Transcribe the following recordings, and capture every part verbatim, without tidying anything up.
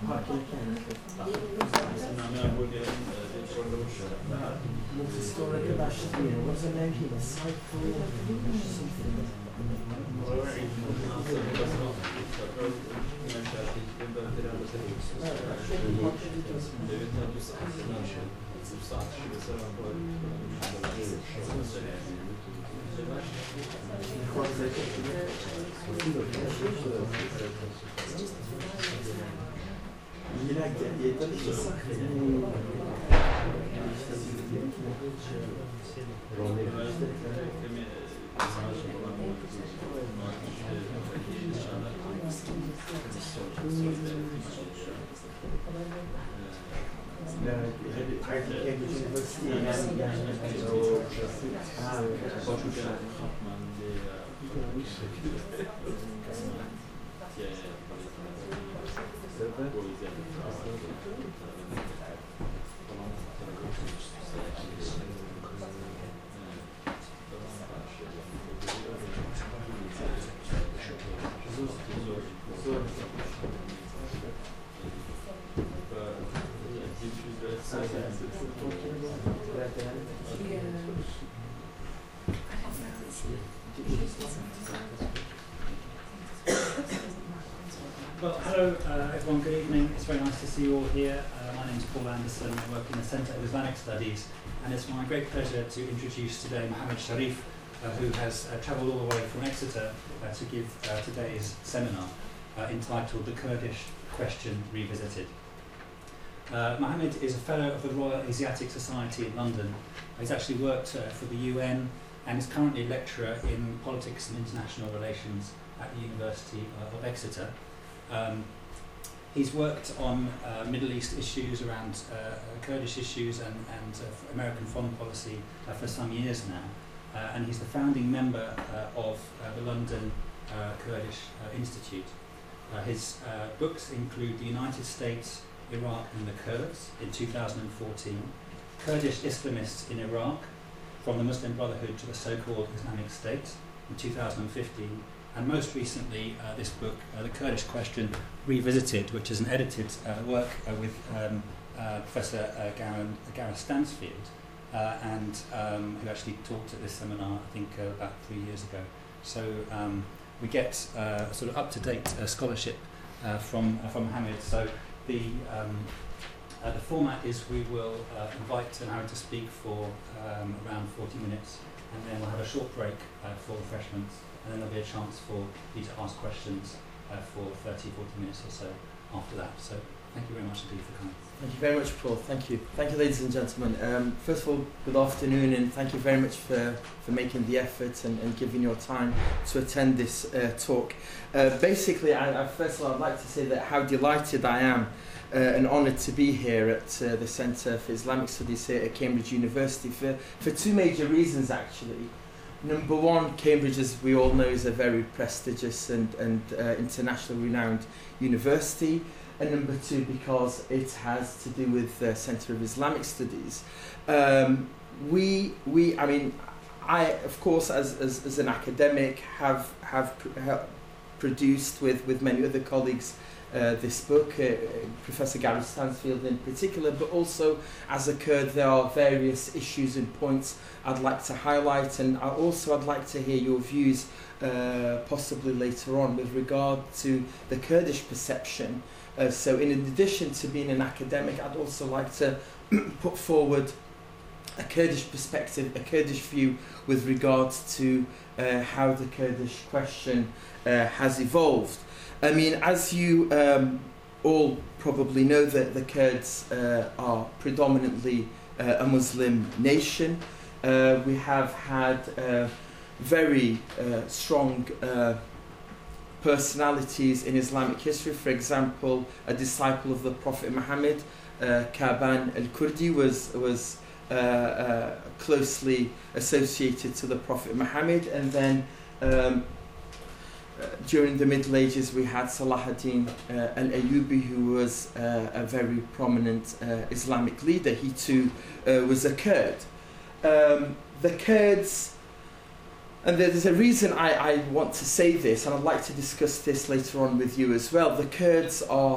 Well, hello uh, everyone, good evening. It's very nice to see you all here. Uh, my name is Paul Anderson. I work in the Centre of Islamic Studies, and it's my great pleasure to introduce today Mohammed Sharif, uh, who has uh, travelled all the way from Exeter uh, to give uh, today's seminar uh, entitled The Kurdish Question Revisited. Uh, Mohammed is a Fellow of the Royal Asiatic Society in London. He's actually worked uh, for the U N and is currently a lecturer in politics and international relations at the University uh, of Exeter. Um, he's worked on uh, Middle East issues, around uh, Kurdish issues and, and uh, American foreign policy uh, for some years now. Uh, and he's the founding member uh, of uh, the London uh, Kurdish uh, Institute. Uh, his uh, books include The United States, Iraq and the Kurds in two thousand fourteen, Kurdish Islamists in Iraq, From the Muslim Brotherhood to the So-Called Islamic State in two thousand fifteen, and most recently uh, this book, uh, The Kurdish Question Revisited, which is an edited uh, work uh, with um, uh, Professor uh, Gareth, Gareth Stansfield, uh, and um, who actually talked at this seminar, I think, uh, about three years ago. So um, we get uh, sort of up-to-date uh, scholarship uh, from, uh, from Mohammed. So the, um, uh, the format is we will uh, invite Mohammed to speak for um, around forty minutes, and then we'll have a short break uh, for refreshments. And then there'll be a chance for you to ask questions uh, for thirty, forty minutes or so after that. So thank you very much indeed for coming. Thank you very much, Paul. Thank you. Thank you, ladies and gentlemen. Um, first of all, good afternoon, and thank you very much for, for making the effort and, and giving your time to attend this uh, talk. Uh, basically, I, I, first of all, I'd like to say that how delighted I am uh, and honoured to be here at uh, the Centre for Islamic Studies here at Cambridge University for, for two major reasons, actually. Number one, Cambridge, as we all know, is a very prestigious and, and uh, internationally renowned university. And number two, because it has to do with the Centre of Islamic Studies. Um, we, we, I mean, I, of course, as, as, as an academic, have, have pr have produced with, with many other colleagues Uh, this book, uh, Professor Gareth Stansfield in particular, but also as a Kurd there are various issues and points I'd like to highlight, and I also I'd like to hear your views uh, possibly later on with regard to the Kurdish perception. Uh, so in addition to being an academic, I'd also like to put forward a Kurdish perspective, a Kurdish view with regards to uh, how the Kurdish question uh, has evolved. I mean, as you um, all probably know, that the Kurds uh, are predominantly uh, a Muslim nation. Uh, we have had uh, very uh, strong uh, personalities in Islamic history. For example, a disciple of the Prophet Muhammad, uh, Kaban al-Kurdi, was, was uh, uh, closely associated to the Prophet Muhammad. And then um, Uh, during the Middle Ages, we had Salahuddin uh, al-Ayyubi, who was uh, a very prominent uh, Islamic leader. He too uh, was a Kurd. Um, the Kurds, and there's a reason I, I want to say this, and I'd like to discuss this later on with you as well. The Kurds are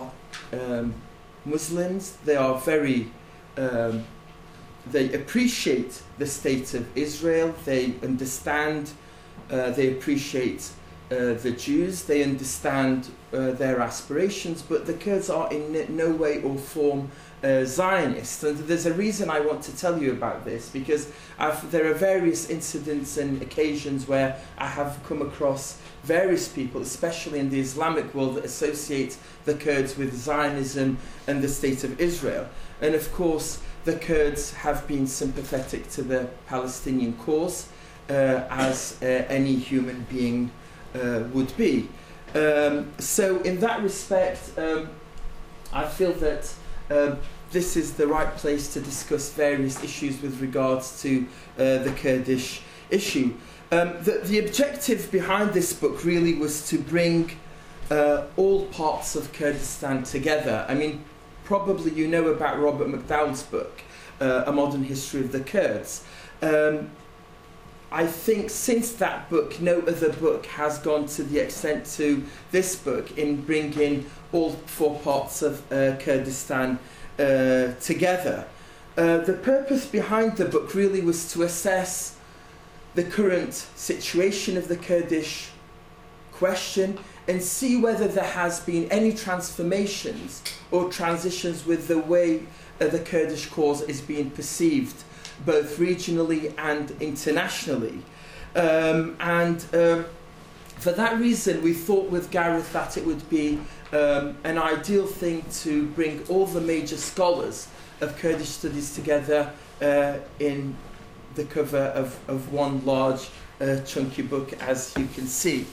um, Muslims. They are very, um, they appreciate the state of Israel. They understand, uh, they appreciate uh, the Jews. They understand uh, their aspirations, but the Kurds are in no way or form uh, Zionists. And there's a reason I want to tell you about this, because I've, there are various incidents and occasions where I have come across various people, especially in the Islamic world, that associate the Kurds with Zionism and the state of Israel. And of course, the Kurds have been sympathetic to the Palestinian cause, uh, as uh, any human being uh, would be. Um, so in that respect, um, I feel that um, this is the right place to discuss various issues with regards to uh, the Kurdish issue. Um, the, the objective behind this book really was to bring uh, all parts of Kurdistan together. I mean, probably you know about Robert McDowell's book, uh, A Modern History of the Kurds. Um, I think since that book, no other book has gone to the extent to this book in bringing all four parts of uh, Kurdistan uh, together. Uh, the purpose behind the book really was to assess the current situation of the Kurdish question and see whether there has been any transformations or transitions with the way uh, the Kurdish cause is being perceived, both regionally and internationally. Um, and um, for that reason, we thought with Gareth that it would be um, an ideal thing to bring all the major scholars of Kurdish studies together uh, in the cover of, of one large uh, chunky book, as you can see.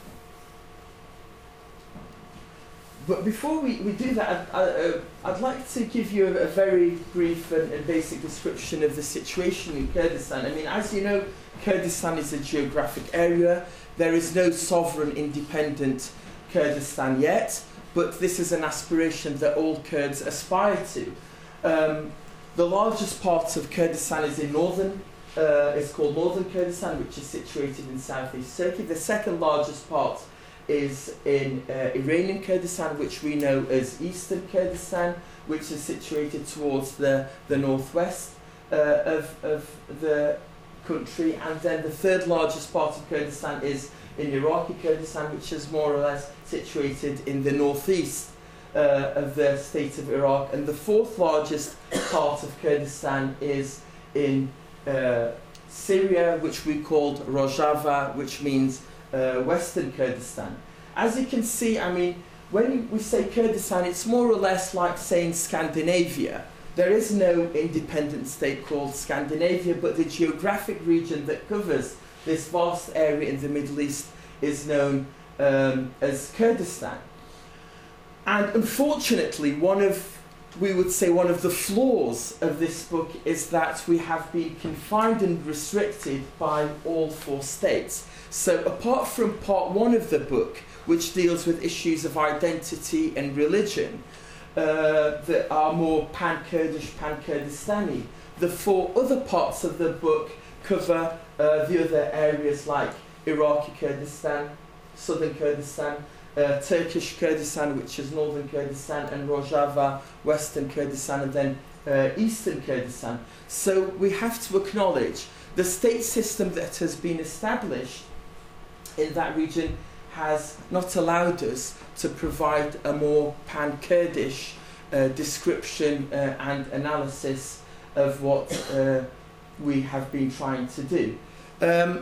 But before we, we do that, I, I, uh, I'd like to give you a, a very brief and, and basic description of the situation in Kurdistan. I mean, as you know, Kurdistan is a geographic area. There is no sovereign, independent Kurdistan yet, but this is an aspiration that all Kurds aspire to. Um, The largest part of Kurdistan is in northern, uh, it's called northern Kurdistan, which is situated in southeast Turkey. The second largest part is in uh, Iranian Kurdistan, which we know as eastern Kurdistan, which is situated towards the, the northwest uh, of, of the country. And then the third largest part of Kurdistan is in Iraqi Kurdistan, which is more or less situated in the northeast Uh, of the state of Iraq, and the fourth largest part of Kurdistan is in uh, Syria, which we called Rojava, which means uh, Western Kurdistan. As you can see, I mean, when we say Kurdistan, it's more or less like saying Scandinavia. There is no independent state called Scandinavia, but the geographic region that covers this vast area in the Middle East is known um, as Kurdistan. And unfortunately, one of, we would say, one of the flaws of this book is that we have been confined and restricted by all four states. So apart from part one of the book, which deals with issues of identity and religion, uh, that are more pan-Kurdish, pan-Kurdistani, the four other parts of the book cover uh, the other areas like Iraqi Kurdistan, southern Kurdistan, Uh, Turkish Kurdistan, which is northern Kurdistan, and Rojava, western Kurdistan, and then uh, eastern Kurdistan. So we have to acknowledge the state system that has been established in that region has not allowed us to provide a more pan-Kurdish uh, description uh, and analysis of what uh, we have been trying to do. Um,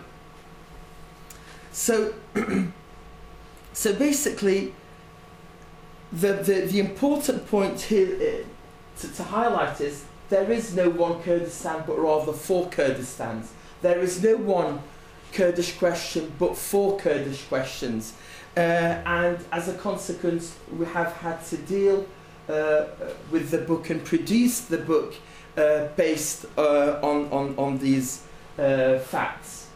so So basically, the, the, the important point here uh, to, to highlight is there is no one Kurdistan, but rather four Kurdistans. There is no one Kurdish question, but four Kurdish questions. Uh, and as a consequence, we have had to deal uh, with the book and produce the book uh, based uh, on, on, on these uh, facts.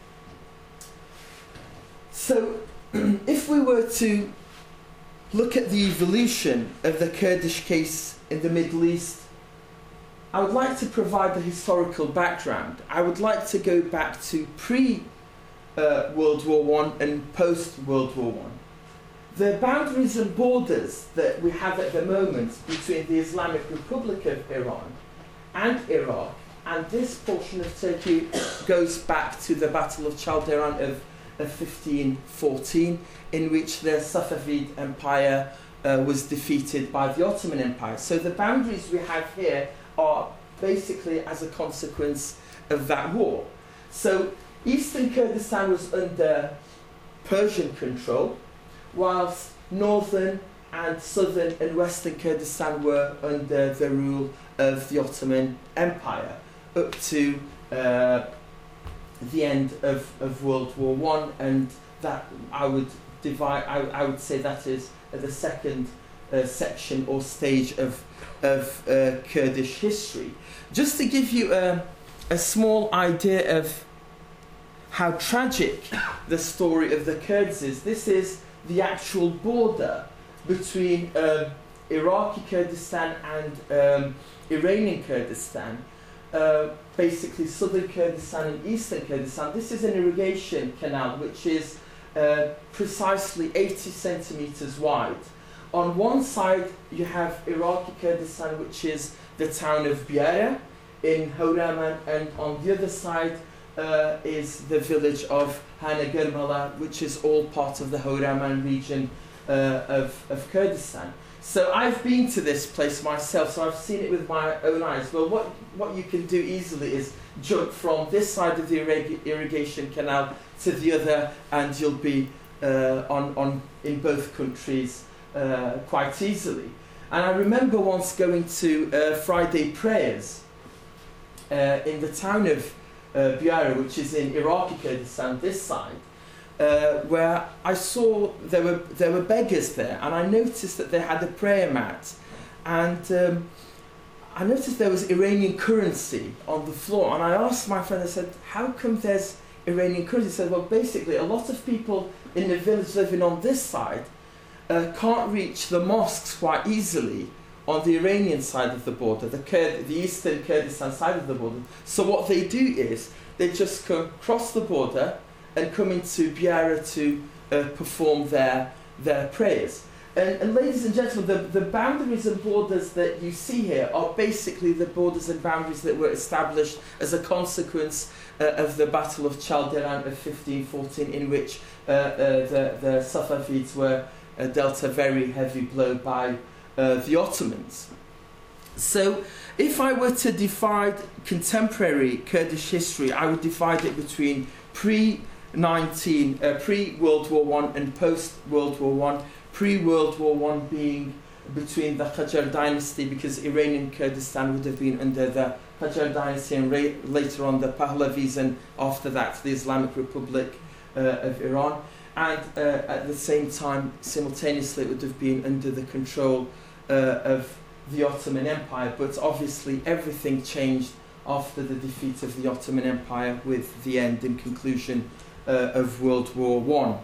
So, if we were to look at the evolution of the Kurdish case in the Middle East, I would like to provide the historical background. I would like to go back to pre-World uh, War One and post-World War One. the boundaries and borders that we have at the moment between the Islamic Republic of Iran and Iraq, and this portion of Turkey goes back to the Battle of Chaldiran of, of fifteen fourteen, in which the Safavid Empire uh, was defeated by the Ottoman Empire. So the boundaries we have here are basically as a consequence of that war. So Eastern Kurdistan was under Persian control, whilst northern and southern and western Kurdistan were under the rule of the Ottoman Empire up to uh, the end of, of World War One, and that I would divide. I, I would say that is the second uh, section or stage of of uh, Kurdish history. Just to give you a, a small idea of how tragic the story of the Kurds is, this is the actual border between um, Iraqi Kurdistan and um, Iranian Kurdistan, uh, basically southern Kurdistan and eastern Kurdistan. This is an irrigation canal which is uh, precisely eighty centimeters wide. On one side you have Iraqi Kurdistan, which is the town of Biara in Hawraman, and on the other side uh, is the village of Hana Germala, which is all part of the Hawraman region uh, of, of Kurdistan. So I've been to this place myself, so I've seen it with my own eyes. Well, what, what you can do easily is jump from this side of the irrig irrigation canal to the other, and you'll be uh, on, on, in both countries uh, quite easily. And I remember once going to uh, Friday prayers uh, in the town of uh, Biara, which is in Iraqi Kurdistan, this side, uh, where I saw there were, there were beggars there, and I noticed that they had a prayer mat, and um, I noticed there was Iranian currency on the floor, and I asked my friend, I said, how come there's Iranian currency? He said, well, basically, a lot of people in the village living on this side uh, can't reach the mosques quite easily on the Iranian side of the border, the, Kurd, the eastern Kurdistan side of the border. So what they do is they just come cross the border and come into Biara to uh, perform their, their prayers. And, and ladies and gentlemen, the, the boundaries and borders that you see here are basically the borders and boundaries that were established as a consequence uh, of the Battle of Chaldiran of fifteen fourteen, in which uh, uh, the, the Safavids were uh, dealt a very heavy blow by uh, the Ottomans. So if I were to divide contemporary Kurdish history, I would divide it between pre nineteen, uh, pre-World War One and post-World War One. Pre-World War One being between the Qajar dynasty, because Iranian Kurdistan would have been under the Qajar dynasty, and later on the Pahlavis, and after that the Islamic Republic uh, of Iran. And uh, at the same time, simultaneously, it would have been under the control uh, of the Ottoman Empire. But obviously everything changed after the defeat of the Ottoman Empire, with the end and conclusion uh, of World War One.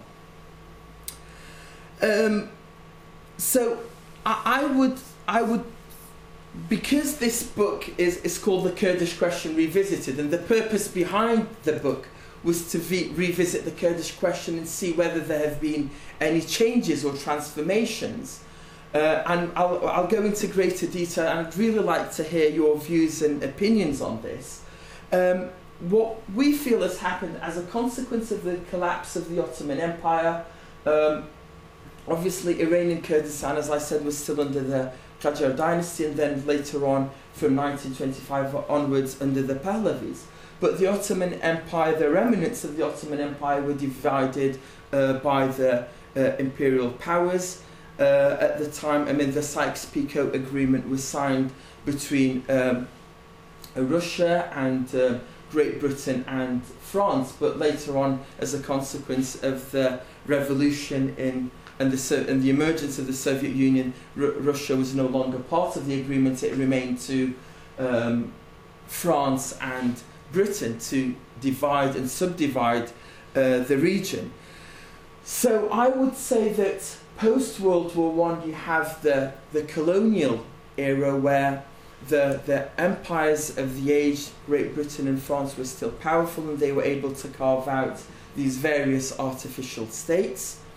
Um, so I, I would, I would, because this book is, is called The Kurdish Question Revisited, and the purpose behind the book was to v revisit the Kurdish question and see whether there have been any changes or transformations. Uh, and I'll, I'll go into greater detail, and I'd really like to hear your views and opinions on this. Um, what we feel has happened as a consequence of the collapse of the Ottoman Empire, um, obviously Iranian Kurdistan, as I said, was still under the Qajar dynasty, and then later on from nineteen twenty-five onwards under the Pahlavis. But the Ottoman Empire, the remnants of the Ottoman Empire were divided uh, by the uh, imperial powers. Uh, at the time, I mean, the Sykes-Picot Agreement was signed between um, Russia and uh, Great Britain and France, but later on, as a consequence of the revolution in and the, and the emergence of the Soviet Union, R Russia was no longer part of the agreement. It remained to um, France and Britain to divide and subdivide uh, the region. So I would say that post-World War One, you have the, the colonial era, where the, the empires of the age, Great Britain and France, were still powerful, and they were able to carve out these various artificial states.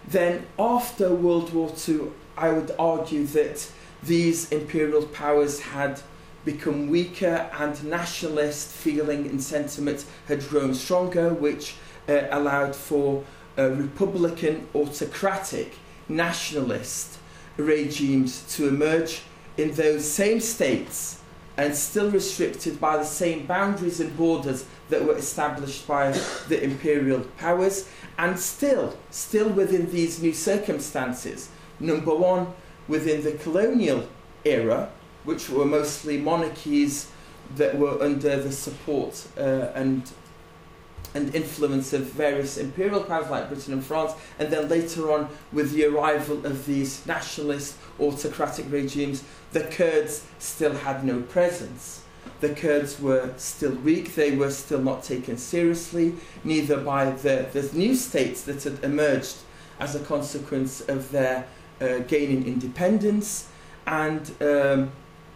then after World War Two, I would argue that these imperial powers had become weaker and nationalist feeling and sentiment had grown stronger, which uh, allowed for uh, republican, autocratic, nationalist regimes to emerge in those same states, and still restricted by the same boundaries and borders that were established by the imperial powers, and still, still within these new circumstances. Number one, within the colonial era, which were mostly monarchies that were under the support uh, and and influence of various imperial powers like Britain and France, and then later on with the arrival of these nationalist autocratic regimes, the Kurds still had no presence. The Kurds were still weak, they were still not taken seriously, neither by the, the new states that had emerged as a consequence of their uh, gaining independence, and um,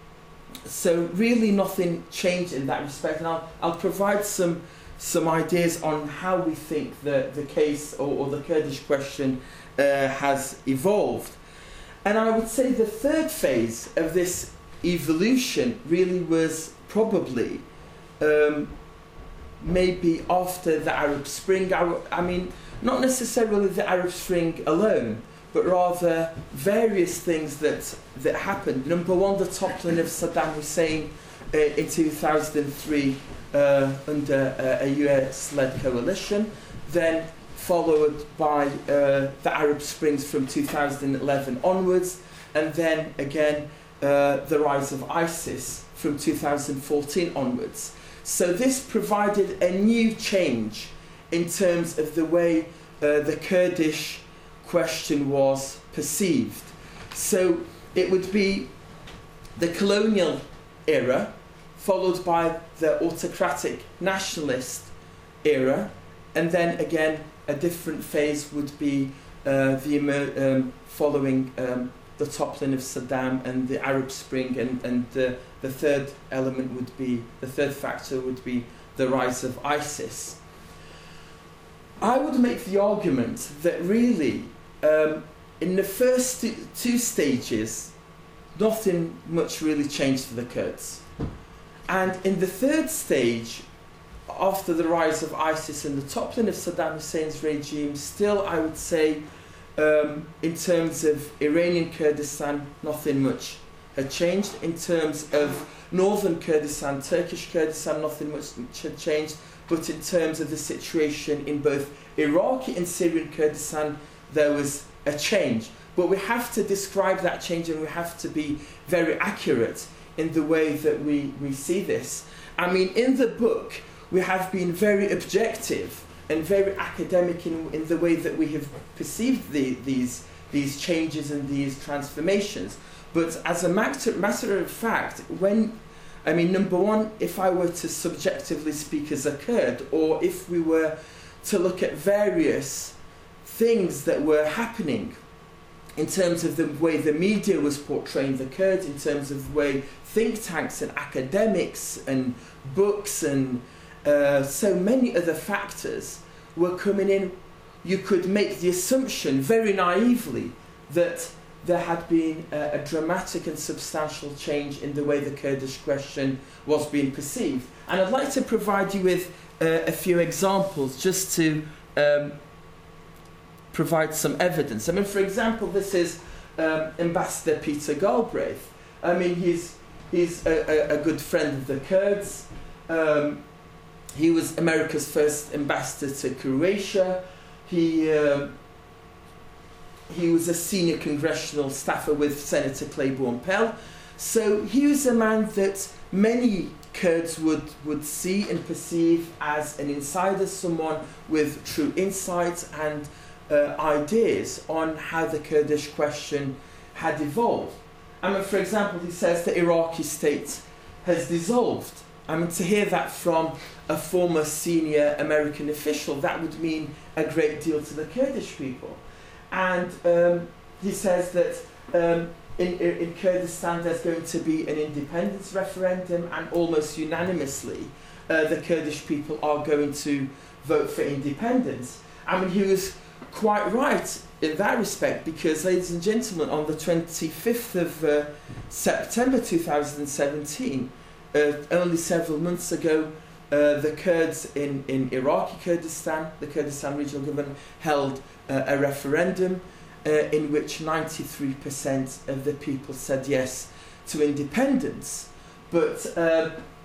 so really nothing changed in that respect. And I'll, I'll provide some some ideas on how we think the, the case or, or the Kurdish question uh, has evolved. And I would say the third phase of this evolution really was probably um, maybe after the Arab Spring. I, I mean, not necessarily the Arab Spring alone, but rather various things that, that happened. Number one, the toppling of Saddam Hussein uh, in two thousand three uh, under uh, a U S-led coalition, then followed by uh, the Arab Springs from two thousand eleven onwards, and then again uh, the rise of ISIS from two thousand fourteen onwards. So this provided a new change in terms of the way uh, the Kurdish question was perceived. So it would be the colonial era, followed by the autocratic nationalist era, and then again a different phase would be uh, the um, following um, the toppling of Saddam and the Arab Spring, and, and uh, the third element would be, the third factor would be the rise of ISIS. I would make the argument that really um, in the first two, two stages nothing much really changed for the Kurds. And in the third stage, after the rise of ISIS and the toppling of Saddam Hussein's regime, still I would say um, in terms of Iranian Kurdistan, nothing much had changed. In terms of northern Kurdistan, Turkish Kurdistan, nothing much had changed. But in terms of the situation in both Iraqi and Syrian Kurdistan, there was a change. But we have to describe that change, and we have to be very accurate in the way that we, we see this. I mean, in the book, we have been very objective and very academic in, in the way that we have perceived the, these, these changes and these transformations. But as a matter, matter of fact, when, I mean, number one, if I were to subjectively speak as a Kurd, or if we were to look at various things that were happening in terms of the way the media was portraying the Kurds, in terms of the way think tanks and academics and books and uh, so many other factors were coming in, you could make the assumption very naively that there had been a, a dramatic and substantial change in the way the Kurdish question was being perceived. And I'd like to provide you with uh, a few examples just to um, provide some evidence. I mean, for example, this is um, Ambassador Peter Galbraith. I mean, he's, he's a, a, a good friend of the Kurds. Um, he was America's first ambassador to Croatia. He, um, he was a senior congressional staffer with Senator Claiborne Pell. So he was a man that many Kurds would, would see and perceive as an insider, someone with true insights and Uh, ideas on how the Kurdish question had evolved. I mean, for example, he says the Iraqi state has dissolved. I mean, to hear that from a former senior American official, that would mean a great deal to the Kurdish people. And um, he says that um, in, in Kurdistan there's going to be an independence referendum, and almost unanimously uh, the Kurdish people are going to vote for independence. I mean, he was quite right in that respect, because, ladies and gentlemen, on the twenty-fifth of uh, September two thousand seventeen, uh, only several months ago, uh, the Kurds in, in Iraqi Kurdistan, the Kurdistan Regional Government, held uh, a referendum uh, in which ninety-three percent of the people said yes to independence. But uh,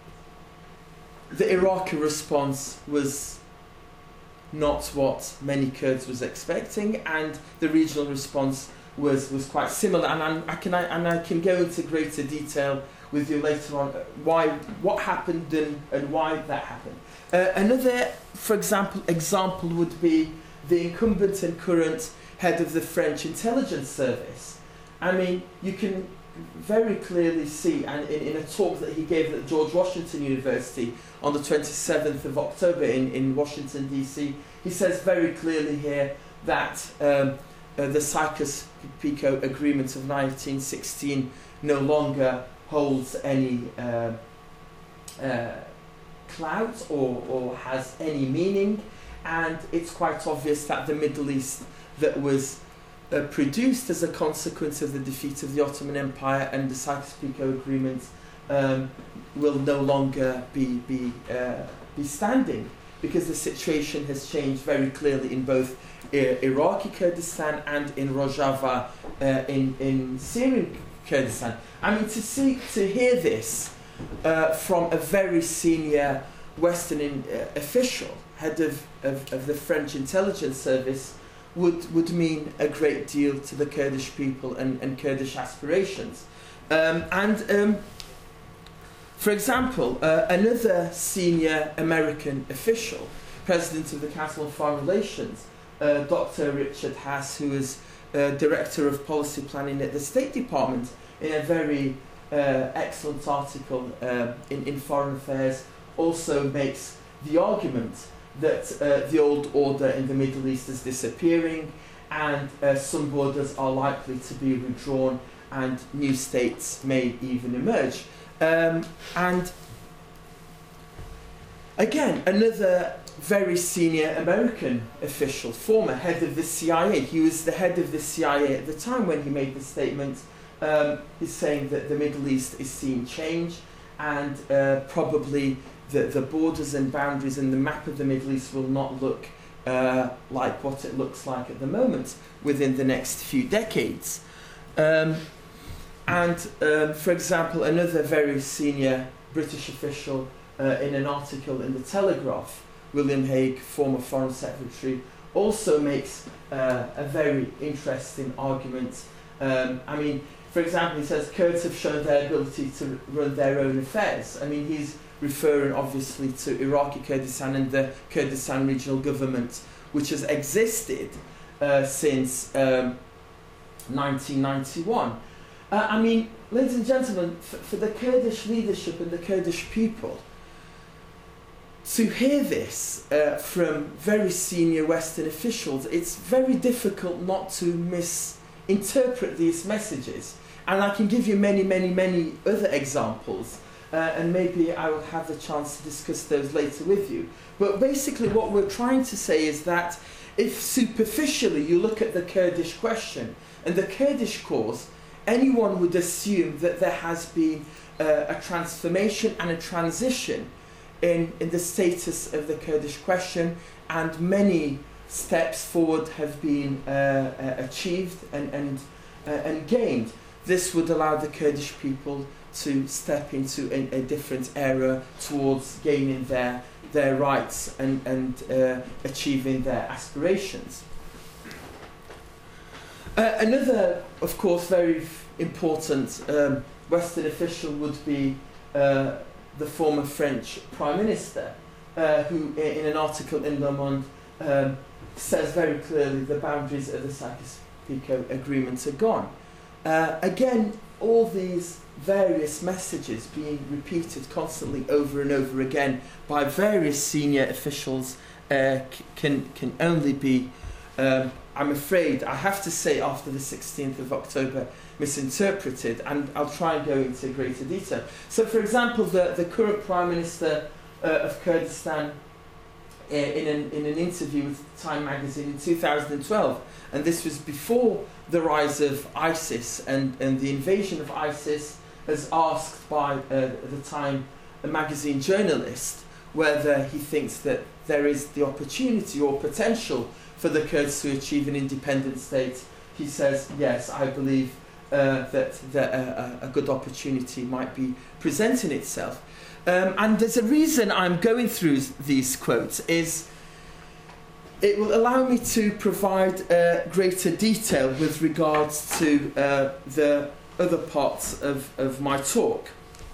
the Iraqi response was not what many Kurds was expecting, and the regional response was, was quite similar. And I'm, I can I, and I can go into greater detail with you later on why what happened and, and why that happened. Uh, another, for example, example would be the incumbent and current head of the French intelligence service. I mean, you can very clearly see, and in, in a talk that he gave at George Washington University on the twenty-seventh of October in, in Washington, D C, he says very clearly here that um, uh, the Sykes-Picot Agreement of nineteen sixteen no longer holds any uh, uh, clout or, or has any meaning, and it's quite obvious that the Middle East that was Uh, produced as a consequence of the defeat of the Ottoman Empire and the Sykes-Picot Agreement um, will no longer be be uh, be standing, because the situation has changed very clearly in both uh, Iraqi Kurdistan and in Rojava uh, in in Syrian Kurdistan. I mean, to see to hear this uh, from a very senior Western in, uh, official, head of, of of the French intelligence service, would would mean a great deal to the Kurdish people and, and Kurdish aspirations. Um, and um, for example, uh, another senior American official, President of the Council on Foreign Relations, uh, Doctor Richard Haass, who is uh, Director of Policy Planning at the State Department, in a very uh, excellent article uh, in, in Foreign Affairs, also makes the argument that uh, the old order in the Middle East is disappearing, and uh, some borders are likely to be redrawn and new states may even emerge. Um, and again, another very senior American official, former head of the C I A, he was the head of the C I A at the time when he made the statement, um, he's saying that the Middle East is seeing change, and uh, probably The, the borders and boundaries and the map of the Middle East will not look uh, like what it looks like at the moment within the next few decades. Um, and, um, for example, another very senior British official uh, in an article in The Telegraph, William Hague, former Foreign Secretary, also makes uh, a very interesting argument. Um, I mean, for example, he says Kurds have shown their ability to run their own affairs. I mean, he's referring obviously to Iraqi Kurdistan and the Kurdistan Regional Government, which has existed uh, since um, nineteen ninety-one. Uh, I mean, ladies and gentlemen, for, for the Kurdish leadership and the Kurdish people to hear this uh, from very senior Western officials, it's very difficult not to misinterpret these messages. And I can give you many, many, many other examples. Uh, and maybe I will have the chance to discuss those later with you. But basically what we're trying to say is that if superficially you look at the Kurdish question and the Kurdish cause, anyone would assume that there has been uh, a transformation and a transition in, in the status of the Kurdish question, and many steps forward have been uh, uh, achieved and, and, uh, and gained. This would allow the Kurdish people to step into a, a different era towards gaining their their rights and, and uh, achieving their aspirations. Uh, another, of course, very important um, Western official would be uh, the former French Prime Minister, uh, who in an article in Le Monde um, says very clearly the boundaries of the Sykes-Picot Agreement are gone. Uh, again, all these various messages being repeated constantly over and over again by various senior officials uh, can can only be, um, I'm afraid, I have to say, after the sixteenth of October, misinterpreted, and I'll try and go into greater detail. So, for example, the, the current Prime Minister uh, of Kurdistan, uh, in, an, in an interview with Time magazine in two thousand twelve, and this was before the rise of ISIS and, and the invasion of ISIS, as asked by uh, at the Time a magazine journalist whether he thinks that there is the opportunity or potential for the Kurds to achieve an independent state. He says, yes, I believe uh, that, that a, a good opportunity might be presenting itself. Um, and there's a reason I'm going through these quotes is it will allow me to provide uh, greater detail with regards to uh, the other parts of, of my talk.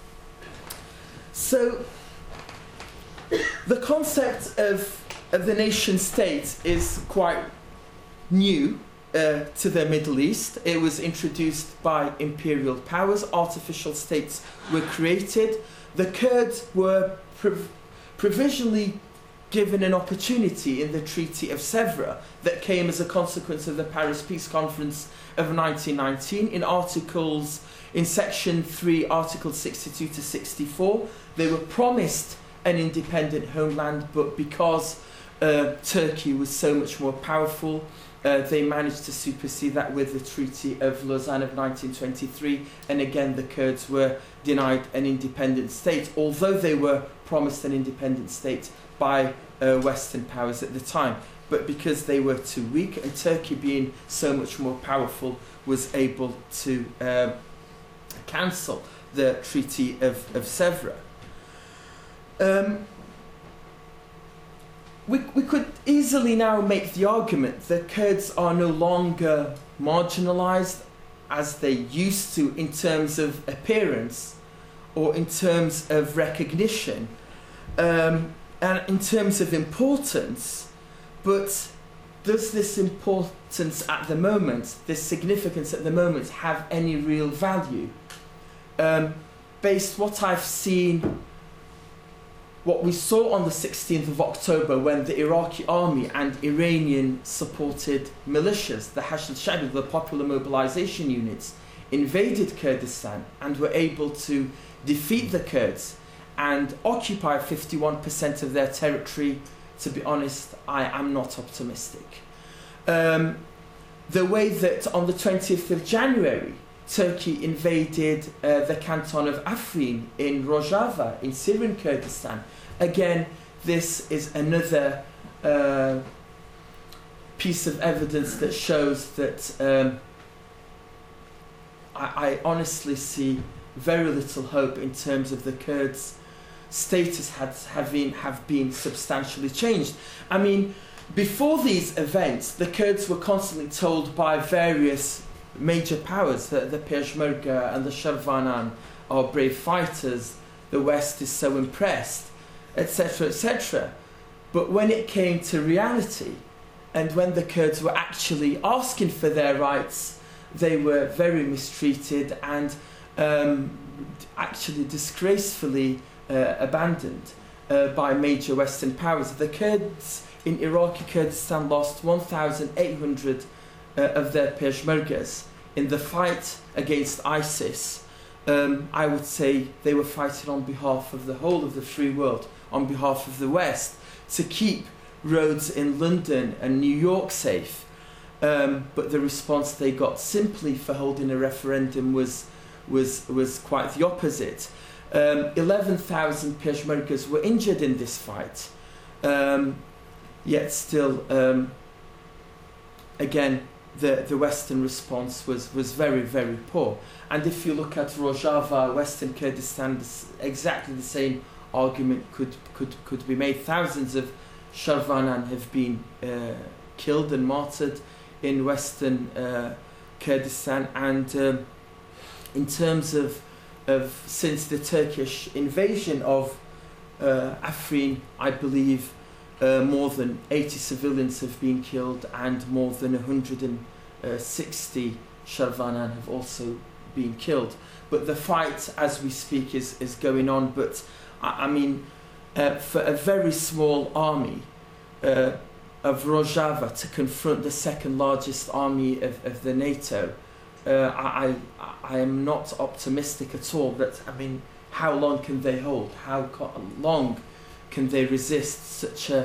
So, the concept of, of the nation state is quite new uh, to the Middle East. It was introduced by imperial powers. Artificial states were created. The Kurds were prov provisionally given an opportunity in the Treaty of Sèvres that came as a consequence of the Paris Peace Conference of nineteen nineteen. In articles, in section three, articles sixty-two to sixty-four, they were promised an independent homeland, but because uh, Turkey was so much more powerful, uh, they managed to supersede that with the Treaty of Lausanne of nineteen twenty-three, and again the Kurds were denied an independent state, although they were promised an independent state by uh, Western powers at the time. But because they were too weak, and Turkey being so much more powerful was able to uh, cancel the Treaty of, of Sèvres. Um, we, we could easily now make the argument that Kurds are no longer marginalised as they used to in terms of appearance or in terms of recognition um, and in terms of importance, but does this importance at the moment, this significance at the moment, have any real value? Um, based what I've seen, what we saw on the sixteenth of October when the Iraqi army and Iranian-supported militias, the Hashd al-Sha'bi, the Popular Mobilization Units, invaded Kurdistan and were able to defeat the Kurds and occupy fifty-one percent of their territory, to be honest, I am not optimistic. Um, the way that on the twentieth of January, Turkey invaded uh, the canton of Afrin in Rojava in Syrian Kurdistan. Again, this is another uh, piece of evidence that shows that um, I, I honestly see very little hope in terms of the Kurds' status has having have been substantially changed. I mean, before these events, the Kurds were constantly told by various major powers that the Peshmerga and the Sharvanan are brave fighters, the West is so impressed, et cetera, et cetera. But when it came to reality, and when the Kurds were actually asking for their rights, they were very mistreated and um, actually disgracefully uh, abandoned uh, by major Western powers. The Kurds in Iraqi Kurdistan lost one thousand eight hundred uh, of their Peshmergas in the fight against ISIS. Um, I would say they were fighting on behalf of the whole of the free world, on behalf of the West, to keep roads in London and New York safe. Um, but the response they got simply for holding a referendum was, was, was quite the opposite. Um, eleven thousand Peshmergas were injured in this fight. Um, yet still, um, again, the, the Western response was, was very, very poor. And if you look at Rojava, Western Kurdistan, exactly the same argument could, could, could be made. Thousands of Sharvanan have been uh, killed and martyred in Western uh, Kurdistan. And um, in terms of, of since the Turkish invasion of uh, Afrin, I believe uh, more than eighty civilians have been killed and more than one hundred sixty Sharvanan have also been killed. But the fight, as we speak, is, is going on. But I, I mean, uh, for a very small army uh, of Rojava to confront the second largest army of, of the NATO, uh, I, I, I am not optimistic at all. That, I mean, how long can they hold? How long can they resist such a,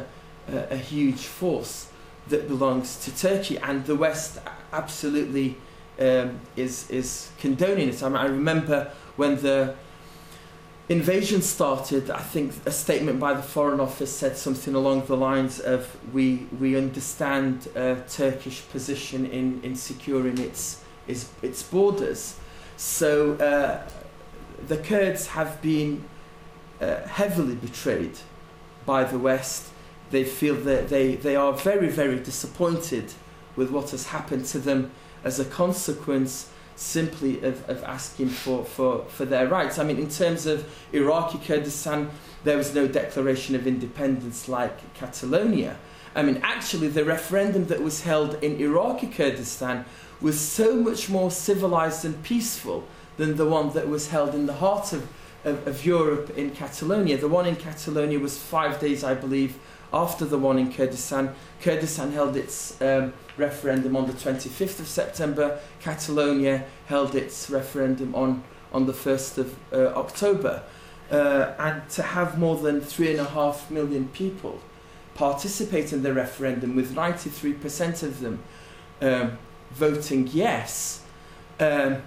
a, a huge force that belongs to Turkey, and the West absolutely um, is is condoning it. I mean, I remember when the invasion started, I think a statement by the Foreign Office said something along the lines of, we we understand uh, Turkish position in, in securing its, its, its borders. So uh, the Kurds have been uh, heavily betrayed by the West. They feel that they, they are very, very disappointed with what has happened to them as a consequence simply of, of asking for, for, for their rights. I mean, in terms of Iraqi Kurdistan, there was no declaration of independence like Catalonia. I mean, actually, the referendum that was held in Iraqi Kurdistan was so much more civilized and peaceful than the one that was held in the heart of, of, of Europe in Catalonia. The one in Catalonia was five days, I believe, after the one in Kurdistan. Kurdistan held its um, referendum on the twenty-fifth of September. Catalonia held its referendum on, on the first of uh, October. Uh, and to have more than three and a half million people participate in the referendum, with ninety-three percent of them um, voting yes, um,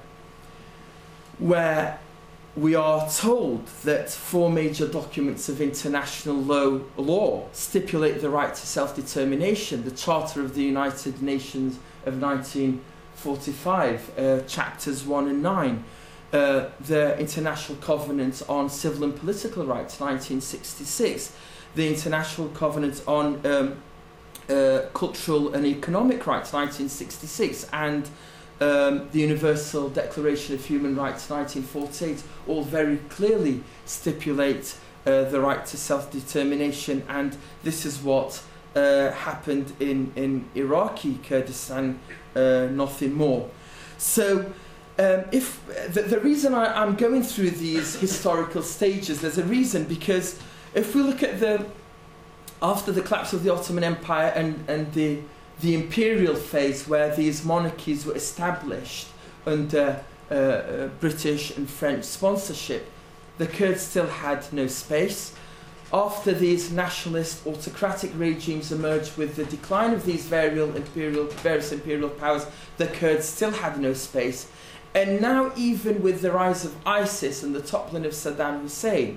where we are told that four major documents of international law, law stipulate the right to self-determination: the Charter of the United Nations of nineteen forty-five, uh, chapters one and nine, uh, the International Covenant on Civil and Political Rights, nineteen sixty-six, the International Covenant on um, uh, Cultural and Economic Rights, nineteen sixty-six, and Um, the Universal Declaration of Human Rights, nineteen forty-eight, all very clearly stipulate uh, the right to self-determination, and this is what uh, happened in, in Iraqi Kurdistan, uh, nothing more. So um, if the, the reason I, I'm going through these historical stages, there's a reason, because if we look at the, after the collapse of the Ottoman Empire and, and the the imperial phase, where these monarchies were established under uh, uh, British and French sponsorship, the Kurds still had no space. After these nationalist autocratic regimes emerged with the decline of these various imperial, various imperial powers, the Kurds still had no space. And now, even with the rise of ISIS and the toppling of Saddam Hussein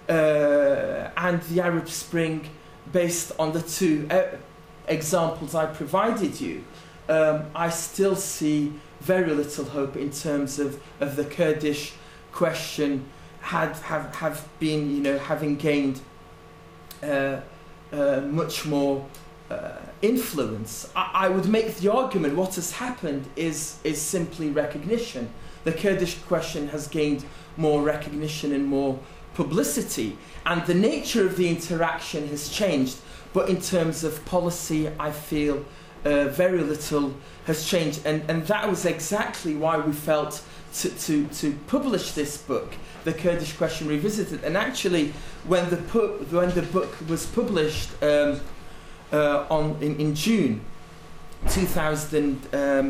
uh, and the Arab Spring, based on the two uh, examples I provided you, um, I still see very little hope in terms of, of the Kurdish question had have, have been, you know, having gained uh, uh, much more uh, influence. I, I would make the argument what has happened is, is simply recognition. The Kurdish question has gained more recognition and more publicity, and the nature of the interaction has changed. But in terms of policy, I feel uh, very little has changed. And, and that was exactly why we felt to, to, to publish this book, The Kurdish Question Revisited. And actually, when the, pu- when the book was published um, uh, on, in, in June two thousand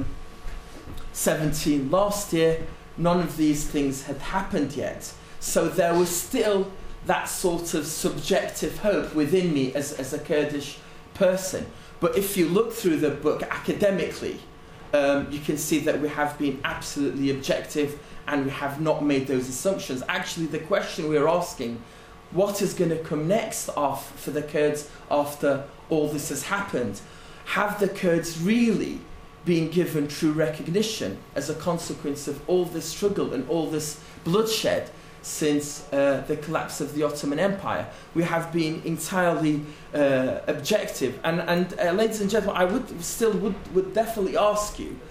seventeen, last year, none of these things had happened yet. So there was still that sort of subjective hope within me as, as a Kurdish person. But if you look through the book academically, um, you can see that we have been absolutely objective and we have not made those assumptions. Actually, the question we're asking, what is going to come next off for the Kurds after all this has happened? Have the Kurds really been given true recognition as a consequence of all this struggle and all this bloodshed since uh, the collapse of the Ottoman Empire? We have been entirely uh, objective. And, and uh, ladies and gentlemen, I would still would, would definitely ask you,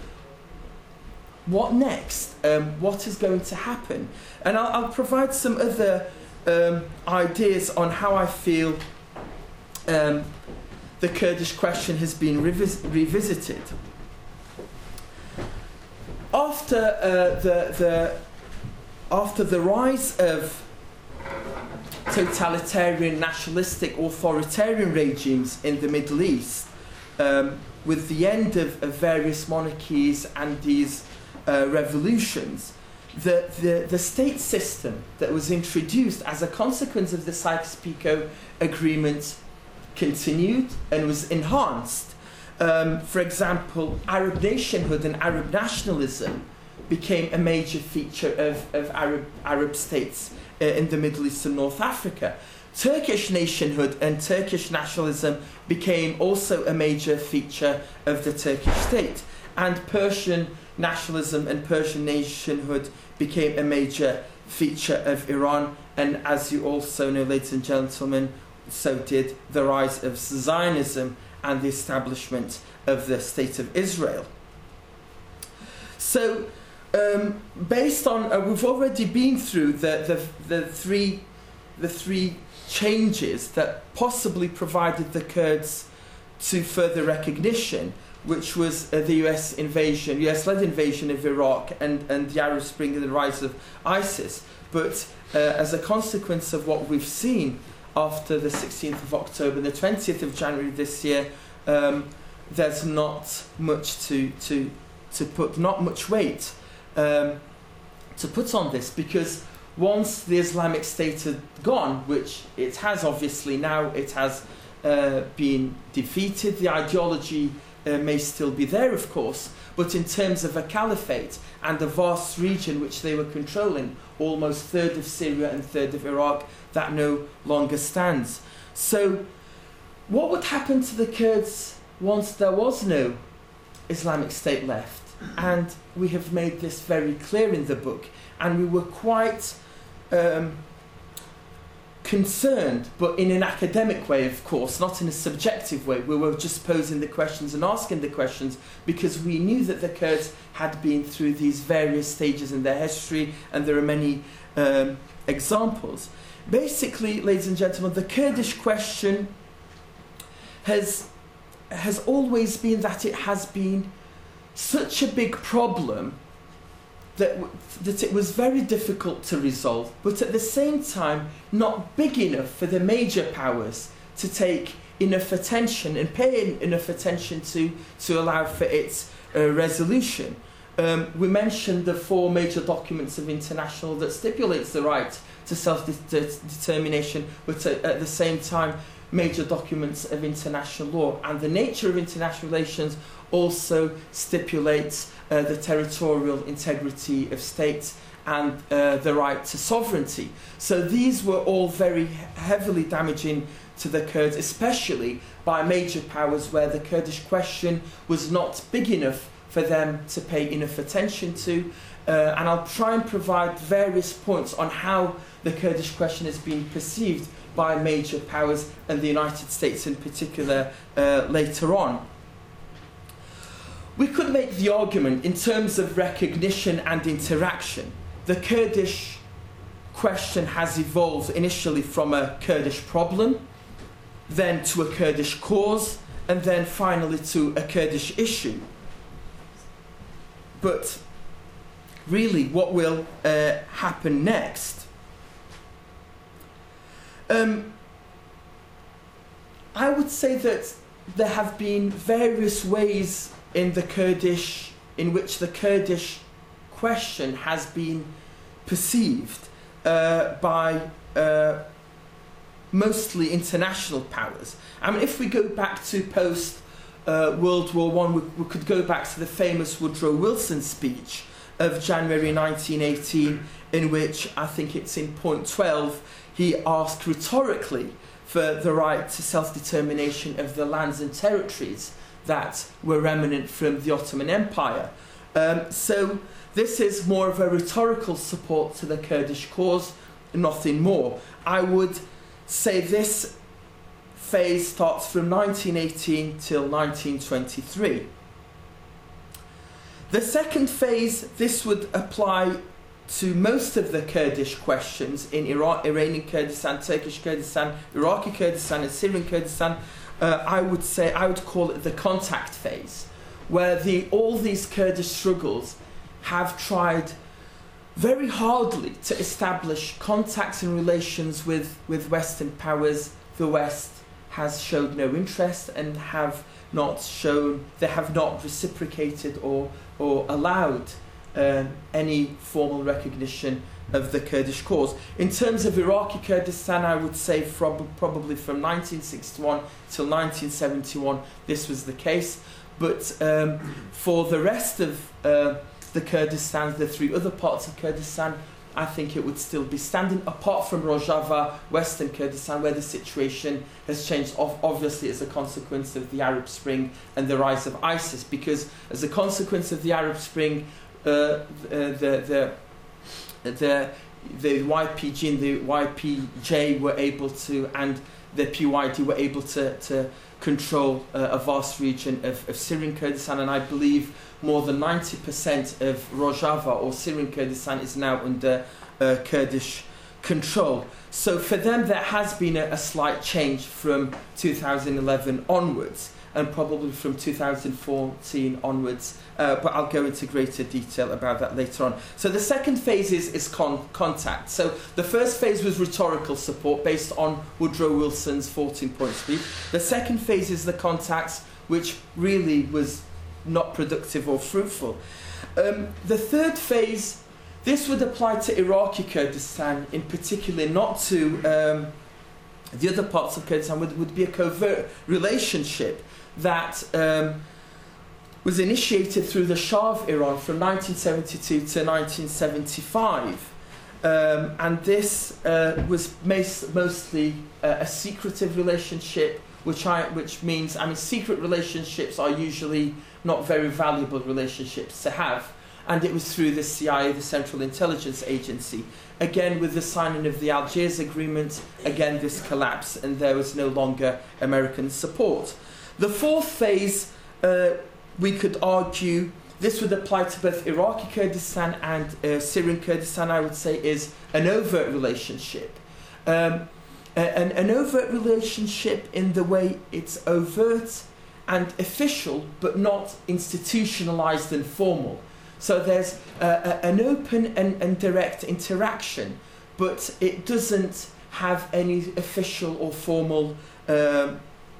what next? Um, what is going to happen? And I'll, I'll provide some other um, ideas on how I feel um, the Kurdish question has been revis- revisited. After uh, the the After the rise of totalitarian, nationalistic, authoritarian regimes in the Middle East, um, with the end of, of various monarchies and these uh, revolutions, the, the, the state system that was introduced as a consequence of the Sykes-Picot Agreement continued and was enhanced. Um, for example, Arab nationhood and Arab nationalism became a major feature of, of Arab, Arab states uh, in the Middle East and North Africa. Turkish nationhood and Turkish nationalism became also a major feature of the Turkish state. And Persian nationalism and Persian nationhood became a major feature of Iran. And as you also know, ladies and gentlemen, so did the rise of Zionism and the establishment of the State of Israel. So, um, based on, uh, we've already been through the, the, the, three, the three changes that possibly provided the Kurds to further recognition, which was uh, the U S invasion, U S-led invasion of Iraq and, and the Arab Spring and the rise of ISIS. But uh, as a consequence of what we've seen after the sixteenth of October and the twentieth of January this year, um, there's not much to, to, to put, not much weight um, to put on this, because once the Islamic State had gone, which it has obviously now, it has uh, been defeated, the ideology uh, may still be there, of course, but in terms of a caliphate and the vast region which they were controlling, almost a third of Syria and a third of Iraq, that no longer stands. So what would happen to the Kurds once there was no Islamic State left? And we have made this very clear in the book, and we were quite um, concerned, but in an academic way, of course, not in a subjective way. We were just posing the questions and asking the questions because we knew that the Kurds had been through these various stages in their history, and there are many um, examples. Basically, ladies and gentlemen, the Kurdish question has, has always been that it has been such a big problem that, that it was very difficult to resolve, but at the same time not big enough for the major powers to take enough attention and pay enough attention to, to allow for its uh, resolution. Um, we mentioned the four major documents of international that stipulates the right to self-determination, but at, at the same time major documents of international law, and the nature of international relations also stipulates uh, the territorial integrity of states and uh, the right to sovereignty. So these were all very heavily damaging to the Kurds, especially by major powers where the Kurdish question was not big enough for them to pay enough attention to. Uh, and I'll try and provide various points on how the Kurdish question has been perceived by major powers and the United States in particular uh, later on. We could make the argument in terms of recognition and interaction. The Kurdish question has evolved initially from a Kurdish problem, then to a Kurdish cause, and then finally to a Kurdish issue. But really, what will uh, happen next? Um, I would say that there have been various ways in the Kurdish, in which the Kurdish question has been perceived uh, by uh, mostly international powers. I mean, if we go back to post uh, World War One, we, we could go back to the famous Woodrow Wilson speech of January nineteen eighteen, in which I think it's in point twelve, he asked rhetorically for the right to self-determination of the lands and territories that were remnant from the Ottoman Empire. Um, so this is more of a rhetorical support to the Kurdish cause, nothing more. I would say this phase starts from nineteen eighteen till nineteen twenty-three. The second phase, this would apply to most of the Kurdish questions in Iran, Iranian Kurdistan, Turkish Kurdistan, Iraqi Kurdistan and Syrian Kurdistan. Uh, I would say, I would call it the contact phase, where the, all these Kurdish struggles have tried very hardly to establish contacts and relations with, with Western powers. The West has showed no interest and have not shown, they have not reciprocated or, or allowed uh, any formal recognition of the Kurdish cause. In terms of Iraqi Kurdistan, I would say from, probably from nineteen sixty-one till nineteen seventy-one this was the case, but um, for the rest of uh, the Kurdistan, the three other parts of Kurdistan, I think it would still be standing, apart from Rojava, Western Kurdistan, where the situation has changed, obviously as a consequence of the Arab Spring and the rise of ISIS, because as a consequence of the Arab Spring, uh, the, the, the, the Y P G and the Y P J were able to, and the P Y D were able to, to control uh, a vast region of, of Syrian Kurdistan, and I believe more than ninety percent of Rojava or Syrian Kurdistan is now under uh, Kurdish control. So for them there has been a, a slight change from two thousand eleven onwards, and probably from two thousand fourteen onwards, uh, but I'll go into greater detail about that later on. So the second phase is, is con contact. So the first phase was rhetorical support based on Woodrow Wilson's fourteen point speech. The second phase is the contacts, which really was not productive or fruitful. Um, the third phase, this would apply to Iraqi Kurdistan in particular, not to um, the other parts of Kurdistan, would, would be a covert relationship that um, was initiated through the Shah of Iran from nineteen seventy-two to nineteen seventy-five. Um, and this uh, was mas mostly uh, a secretive relationship, which, I, which means, I mean, secret relationships are usually not very valuable relationships to have. And it was through the C I A, the Central Intelligence Agency. Again, with the signing of the Algiers Agreement, again this collapsed and there was no longer American support. The fourth phase, uh, we could argue, this would apply to both Iraqi Kurdistan and uh, Syrian Kurdistan, I would say, is an overt relationship. Um, an, an overt relationship in the way it's overt and official, but not institutionalized and formal. So there's uh, a, an open and, and direct interaction, but it doesn't have any official or formal uh,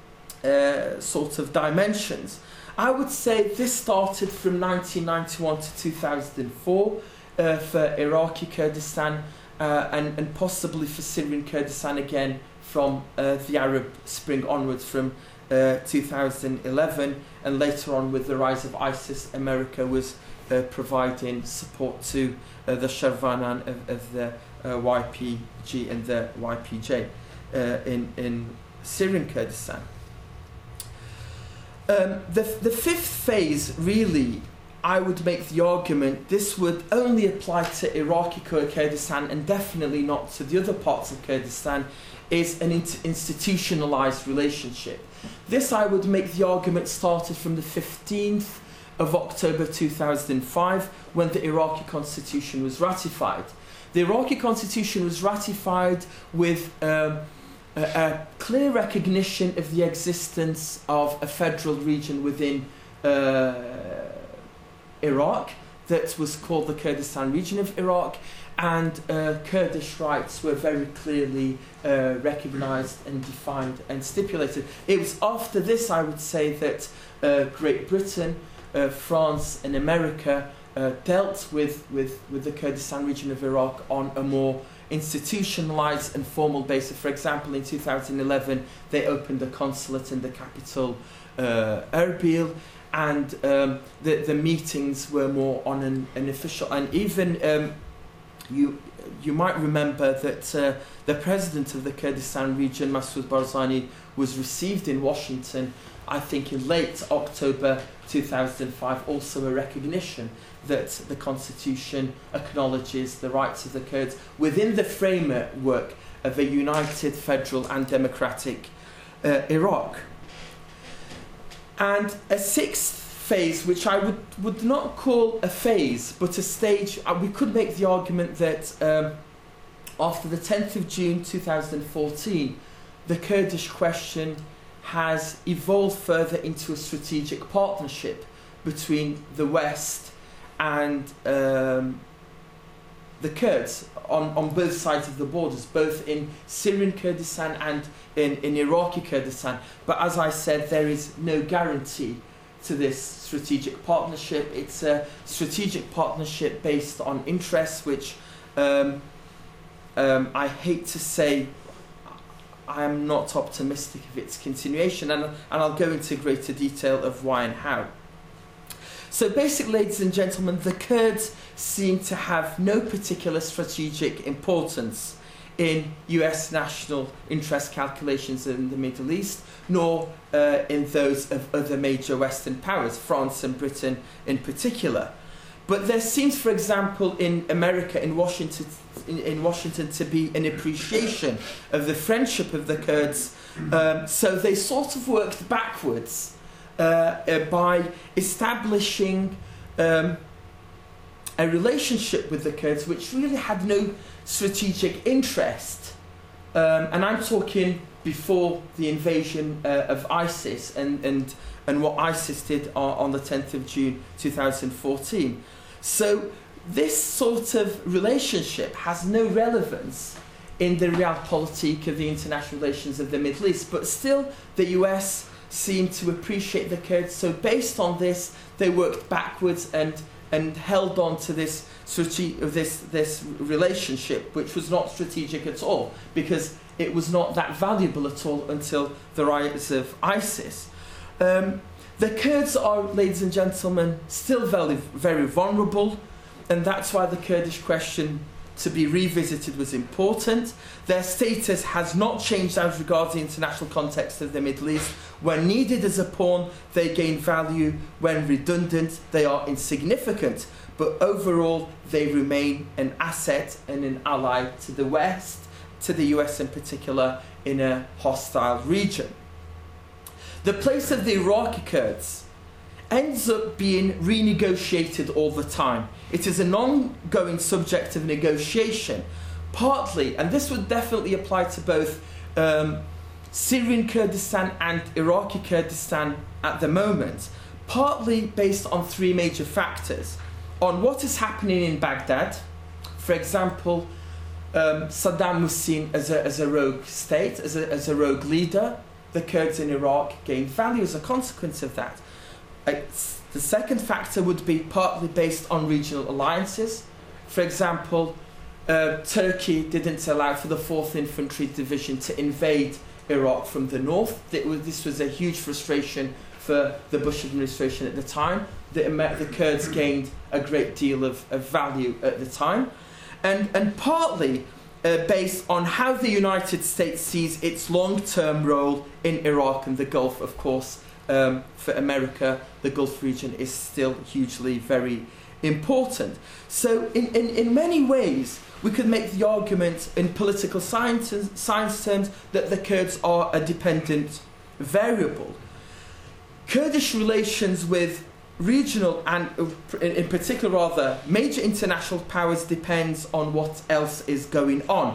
uh, sort of dimensions. I would say this started from nineteen ninety-one to two thousand four uh, for Iraqi Kurdistan, uh, and, and possibly for Syrian Kurdistan again from uh, the Arab Spring onwards, from uh, two thousand eleven, and later on with the rise of ISIS, America was uh, providing support to uh, the Sharvanan of, of the uh, Y P G and the Y P J uh, in, in Syrian Kurdistan. Um, the, the fifth phase, really, I would make the argument this would only apply to Iraqi Kurdistan and definitely not to the other parts of Kurdistan, is an institutionalized relationship. This, I would make the argument, started from the fifteenth of October two thousand five, when the Iraqi constitution was ratified. The Iraqi constitution was ratified with um, a, a clear recognition of the existence of a federal region within uh, Iraq that was called the Kurdistan region of Iraq, and uh, Kurdish rights were very clearly uh, recognised and defined and stipulated. It was after this, I would say, that uh, Great Britain, uh, France and America uh, dealt with, with, with the Kurdistan region of Iraq on a more institutionalised and formal basis. For example, in two thousand eleven, they opened a consulate in the capital, uh, Erbil, and um, the, the meetings were more on an, an official, and even um, you you might remember that uh, the president of the Kurdistan region, Masoud Barzani, was received in Washington, I think in late October two thousand five, also a recognition that the constitution acknowledges the rights of the Kurds within the framework of a united, federal and democratic uh, Iraq. And a sixth phase, which I would, would not call a phase, but a stage, uh, we could make the argument that um, after the tenth of June two thousand fourteen, the Kurdish question has evolved further into a strategic partnership between the West and um, the Kurds on, on both sides of the borders, both in Syrian Kurdistan and in, in Iraqi Kurdistan. But as I said, there is no guarantee to this strategic partnership. It's a strategic partnership based on interests which um, um, I hate to say I am not optimistic of its continuation, and, and I'll go into greater detail of why and how. So basically, ladies and gentlemen, the Kurds seem to have no particular strategic importance in U S national interest calculations in the Middle East, nor uh, in those of other major Western powers, France and Britain in particular. But there seems, for example, in America, in Washington, in, in Washington, to be an appreciation of the friendship of the Kurds. Um, so they sort of worked backwards uh, uh, by establishing um, a relationship with the Kurds which really had no strategic interest. Um, and I'm talking before the invasion uh, of ISIS and, and, and what ISIS did on, on the tenth of June two thousand fourteen. So this sort of relationship has no relevance in the realpolitik of the international relations of the Middle East, but still the U S seemed to appreciate the Kurds. So based on this, they worked backwards and and held on to this this this relationship, which was not strategic at all, because it was not that valuable at all until the rise of ISIS. Um, the Kurds are, ladies and gentlemen, still very, very vulnerable, and that's why the Kurdish question to be revisited was important. Their status has not changed as regards the international context of the Middle East. When needed as a pawn, they gain value. When redundant, they are insignificant. But overall, they remain an asset and an ally to the West, to the U S in particular, in a hostile region. The place of the Iraqi Kurds ends up being renegotiated all the time. It is an ongoing subject of negotiation, partly, and this would definitely apply to both um, Syrian Kurdistan and Iraqi Kurdistan at the moment, partly based on three major factors. On what is happening in Baghdad, for example, um, Saddam Hussein as a, as a rogue state, as a, as a rogue leader, the Kurds in Iraq gain value as a consequence of that. Uh, the second factor would be partly based on regional alliances. For example, uh, Turkey didn't allow for the fourth Infantry Division to invade Iraq from the north. This was a huge frustration for the Bush administration at the time. The, the Kurds gained a great deal of, of value at the time. And, and partly uh, based on how the United States sees its long-term role in Iraq and the Gulf. Of course, um, for America, the Gulf region is still hugely very important. So in, in, in many ways, we could make the argument in political science, science terms that the Kurds are a dependent variable. Kurdish relations with regional and, in particular, rather, major international powers depends on what else is going on.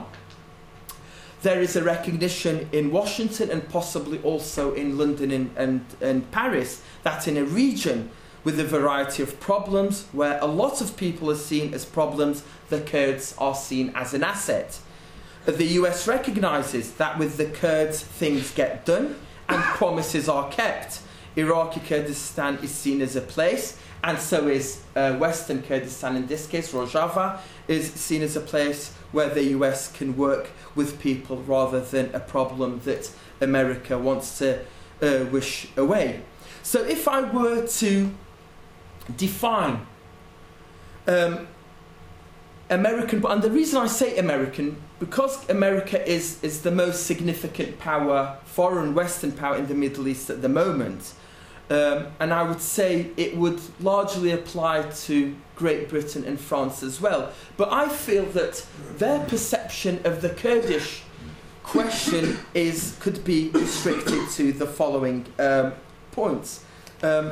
There is a recognition in Washington and possibly also in London and, and, and Paris that in a region with a variety of problems, where a lot of people are seen as problems, the Kurds are seen as an asset. The U S recognises that with the Kurds things get done and promises are kept. Iraqi Kurdistan is seen as a place, and so is uh, Western Kurdistan in this case. Rojava is seen as a place where the U S can work with people rather than a problem that America wants to uh, wish away. So if I were to define um, American, and the reason I say American, because America is, is the most significant power, foreign Western power in the Middle East at the moment, um, and I would say it would largely apply to Great Britain and France as well. But I feel that their perception of the Kurdish question is could be restricted to the following um, points. Um,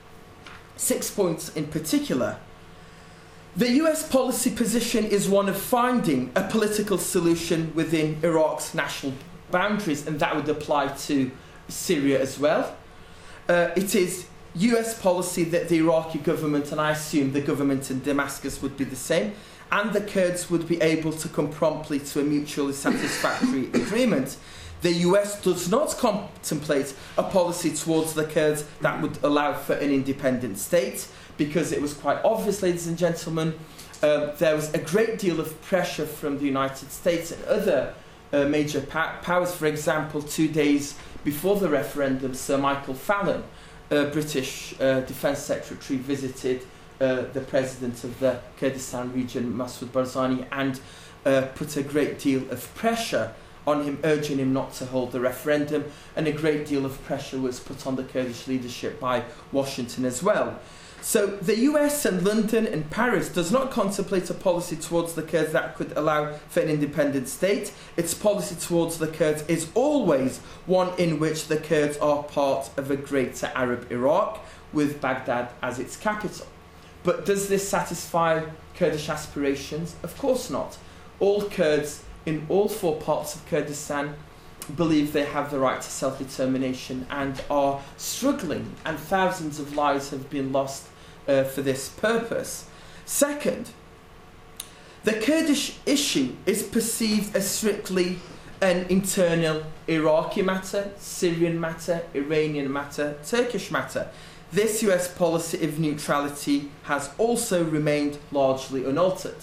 six points in particular. The U S policy position is one of finding a political solution within Iraq's national boundaries, and that would apply to Syria as well. Uh, it is U S policy that the Iraqi government, and I assume the government in Damascus would be the same, and the Kurds would be able to come promptly to a mutually satisfactory agreement. The U S does not contemplate a policy towards the Kurds that would allow for an independent state, because it was quite obvious, ladies and gentlemen, um, there was a great deal of pressure from the United States and other uh, major pa powers. For example, two days before the referendum, Sir Michael Fallon, uh, British uh, Defence Secretary, visited uh, the president of the Kurdistan region, Masoud Barzani, and uh, put a great deal of pressure on him, urging him not to hold the referendum, and a great deal of pressure was put on the Kurdish leadership by Washington as well. So the U S and London and Paris does not contemplate a policy towards the Kurds that could allow for an independent state. Its policy towards the Kurds is always one in which the Kurds are part of a greater Arab Iraq, with Baghdad as its capital. But does this satisfy Kurdish aspirations? Of course not. All Kurds in all four parts of Kurdistan believe they have the right to self-determination and are struggling, and thousands of lives have been lost uh, for this purpose. Second, the Kurdish issue is perceived as strictly an internal Iraqi matter, Syrian matter, Iranian matter, Turkish matter. This U S policy of neutrality has also remained largely unaltered.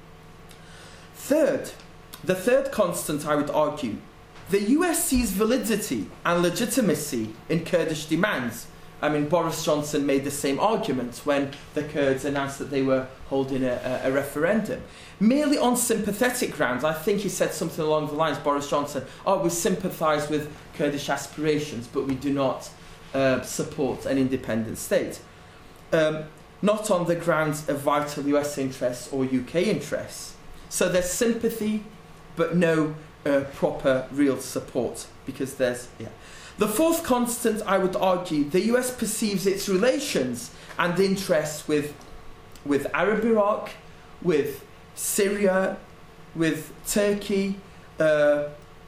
Third, the third constant, I would argue, the U S sees validity and legitimacy in Kurdish demands. I mean, Boris Johnson made the same argument when the Kurds announced that they were holding a, a, a referendum. Merely on sympathetic grounds, I think he said something along the lines, Boris Johnson, oh, we sympathise with Kurdish aspirations, but we do not uh, support an independent state. Um, not on the grounds of vital U S interests or U K interests. So there's sympathy, but no uh, proper real support, because there's, yeah. The fourth constant, I would argue, the U S perceives its relations and interests with, with Arab Iraq, with Syria, with Turkey, uh,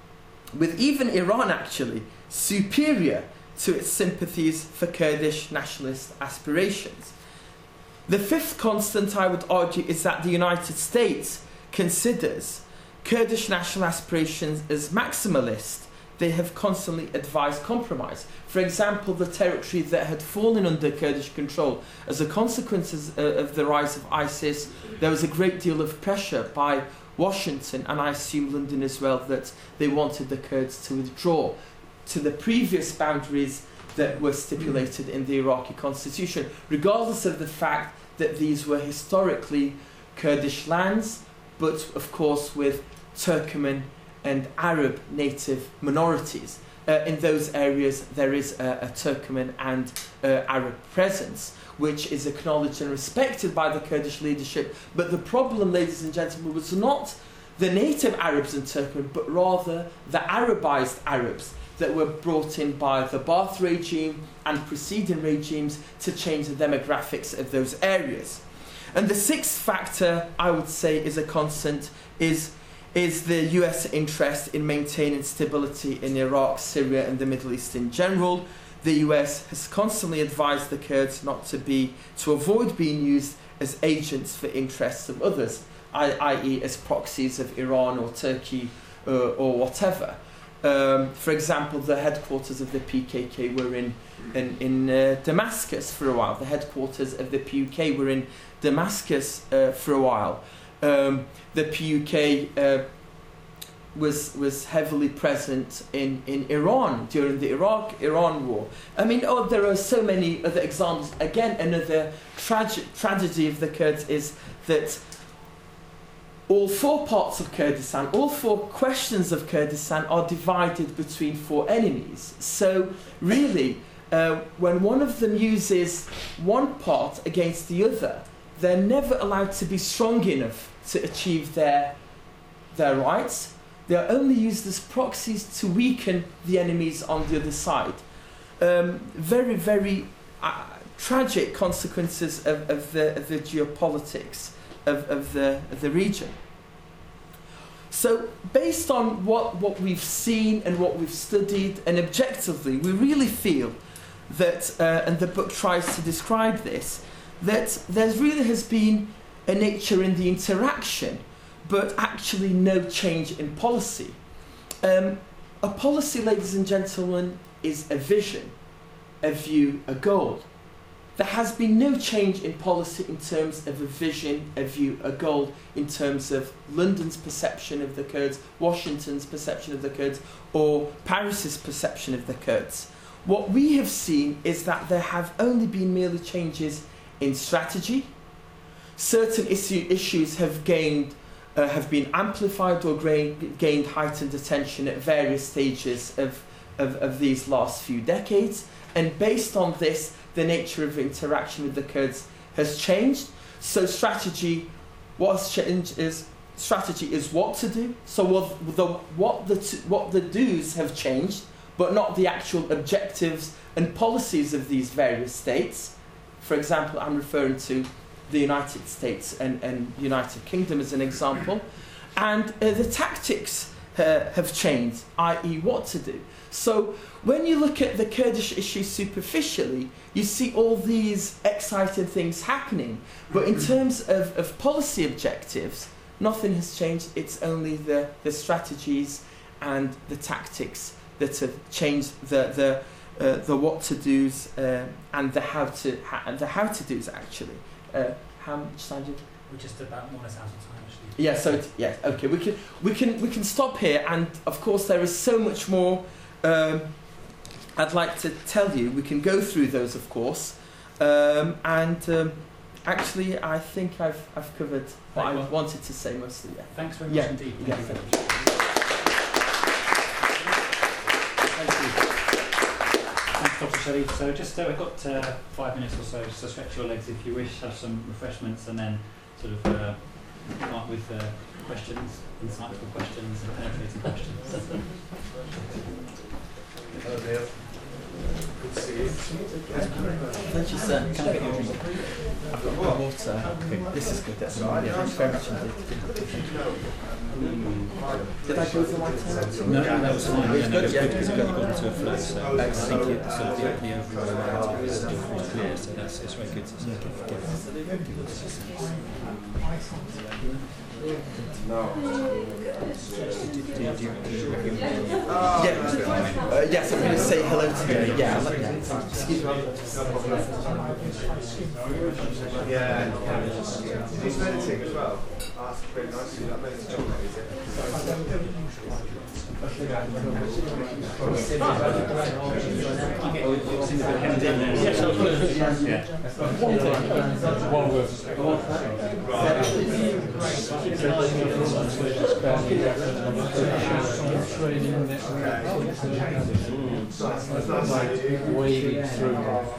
with even Iran actually, superior to its sympathies for Kurdish nationalist aspirations. The fifth constant, I would argue, is that the United States considers Kurdish national aspirations as maximalist. They have constantly advised compromise. For example, the territory that had fallen under Kurdish control as a consequence of the rise of ISIS, there was a great deal of pressure by Washington, and I assume London as well, that they wanted the Kurds to withdraw to the previous boundaries that were stipulated in the Iraqi constitution, regardless of the fact that these were historically Kurdish lands, but of course with Turkmen and Arab native minorities. Uh, in those areas there is a, a Turkmen and uh, Arab presence, which is acknowledged and respected by the Kurdish leadership. But the problem, ladies and gentlemen, was not the native Arabs and Turkmen, but rather the Arabized Arabs that were brought in by the Ba'ath regime and preceding regimes to change the demographics of those areas. And the sixth factor, I would say, is a constant, is, is the U S interest in maintaining stability in Iraq, Syria and the Middle East in general. The U S has constantly advised the Kurds not to be, to avoid being used as agents for interests of others, that is as proxies of Iran or Turkey uh, or whatever. Um, for example, the headquarters of the P K K were in, in, in uh, Damascus for a while. The headquarters of the P U K were in Damascus uh, for a while. Um, the P U K uh, was was heavily present in, in Iran during the Iraq-Iran war. I mean, oh, there are so many other examples. Again, another trage tragedy of the Kurds is that all four parts of Kurdistan, all four questions of Kurdistan are divided between four enemies. So really, uh, when one of them uses one part against the other, they're never allowed to be strong enough to achieve their, their rights. They're only used as proxies to weaken the enemies on the other side. Um, very, very uh, tragic consequences of, of, the, of the geopolitics of, of, the, of the region. So based on what, what we've seen and what we've studied, and objectively, we really feel that, uh, and the book tries to describe this, that there really has been a nature in the interaction, but actually no change in policy. Um, a policy, ladies and gentlemen, is a vision, a view, a goal. There has been no change in policy in terms of a vision, a view, a goal, in terms of London's perception of the Kurds, Washington's perception of the Kurds, or Paris's perception of the Kurds. What we have seen is that there have only been merely changes in strategy. Certain issue, issues have gained, uh, have been amplified or gained, gained heightened attention at various stages of, of, of these last few decades. And based on this, the nature of interaction with the Kurds has changed. So strategy, what's changed is strategy is what to do. So what the what the what the do's have changed, but not the actual objectives and policies of these various states. For example, I'm referring to the United States and, and United Kingdom as an example. And uh, the tactics uh, have changed, that is what to do. So when you look at the Kurdish issue superficially, you see all these exciting things happening. But in terms of, of policy objectives, nothing has changed. It's only the, the strategies and the tactics that have changed, the, the, uh, the what to do's uh, and the how to ha the how to do's actually. Uh, how much time do you? We're just about more or less out of time actually. Yeah. So it, yeah. Okay. We can we can we can stop here. And of course there is so much more. Um, I'd like to tell you. We can go through those, of course, um, and um, actually, I think I've I've covered what I wanted to say mostly. Yeah. Thanks very much yeah. indeed. Thank yeah. you. Thank you. Thank you. Thanks, Doctor Sharif. So just uh, we've got uh, five minutes or so just to stretch your legs if you wish, have some refreshments, and then sort of uh, come up with uh, questions, insightful questions, and penetrating questions. Hello there. Good to see you. Thank you, sir. Can I get you a drink? I've got my water. Okay. This is good. That's right. Yeah, thanks very much indeed. Did I go to my turn? No, no, that was fine. It was good, yeah. Because it got into a flow, so I think Excellent. it sort of the, the overall narrative is still pretty clear, so that's it's very good to see. No. Yeah. Uh, yes, I'm going to say hello to you. Yeah. Like, yeah. Excuse me. Yeah. Do you meditate as well? Ask very nicely. That meditation, is it? One word. Wading through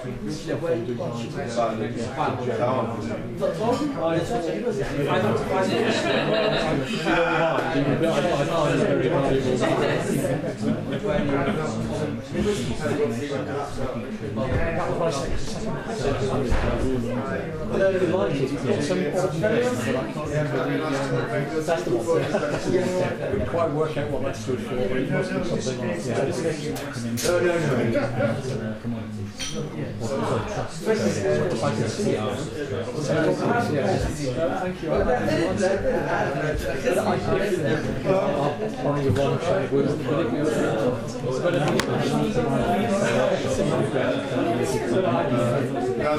couldn't quite work out what that stood for, but it must be something like yeah. No, no, no. I can see it. Thank you. Only one shade will